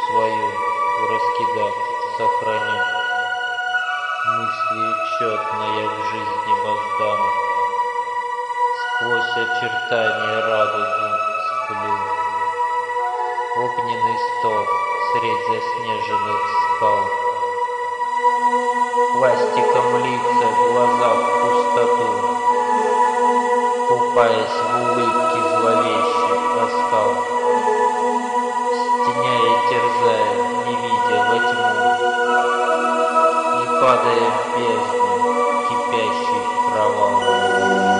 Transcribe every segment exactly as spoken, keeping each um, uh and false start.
свою раскидав, сохранив. Мыслью четно я в жизни воздам, сквозь очертания радуги сплю. Огненный стол средь заснеженных скал, пластиком лица, глаза в пустоту, купаясь в улыбке зловещий оскал, стеняя и терзая, не видя во тьму, и падая в бездну, кипящий провал.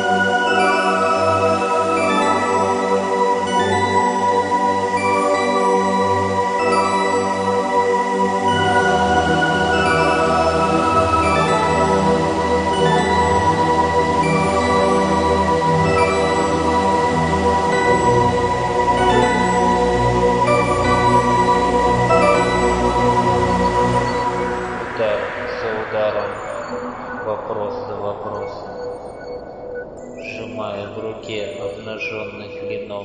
Удар за ударом, вопрос за вопросом, сжимая в руке обнаженный клинок,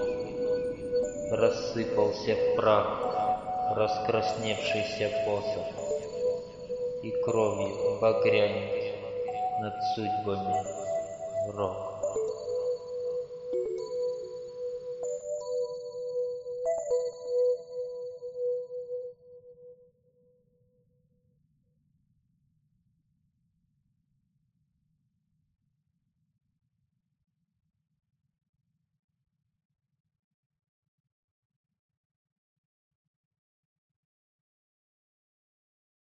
рассыпался в прах раскрасневшийся посох, и кровью багрянет над судьбами рок.